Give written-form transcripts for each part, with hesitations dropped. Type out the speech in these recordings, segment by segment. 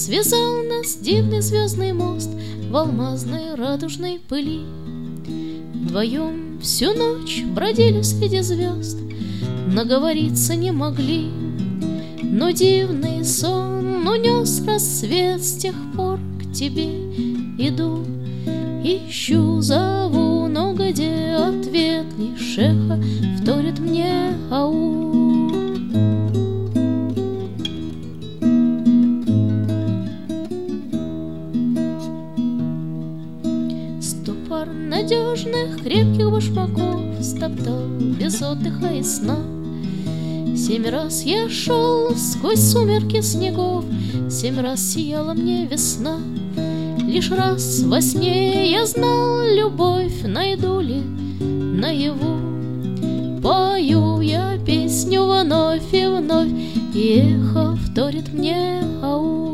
Связал нас дивный звездный мост в алмазной радужной пыли. Вдвоем всю ночь бродили среди звезд, наговориться не могли. Но дивный сон унес рассвет, с тех пор к тебе иду. Ищу, зову, но где ответ? Лишь эхо вторит мне ау. Сто пар надежных крепких башмаков стоптал без отдыха и сна. 7 раз я шел сквозь сумерки снегов, 7 раз сияла мне весна. Лишь раз во сне я знал, любовь найду ли наяву. Пою я песню вновь и вновь, и эхо вторит мне ау.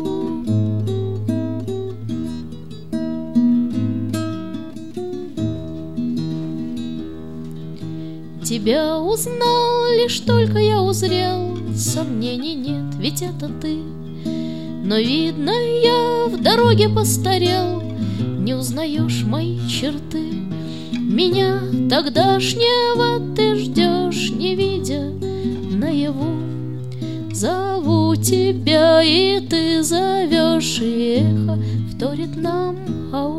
Тебя узнал, лишь только я узрел, сомнений нет, ведь это ты. Но, видно, я в дороге постарел, не узнаешь мои черты. Меня тогдашнего ты ждешь, не видя наяву. Зову тебя, и ты зовешь, и эхо вторит нам ау.